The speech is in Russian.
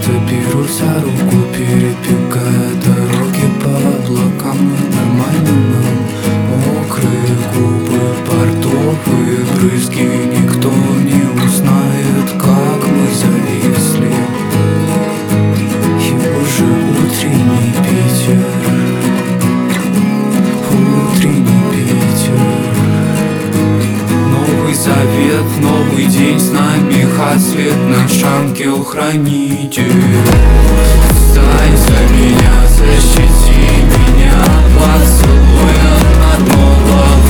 беру за руку, перебегая дороги по облакам. Нормально нам мокрые губы, портовые брызги. Никто не узнает, как мы зависли. И уже утренний Питер, утренний Питер. Новый завет, новый день, с нами Хасвет, наш ангел-хранитель. Встань за меня, защити меня, поцелуем одного.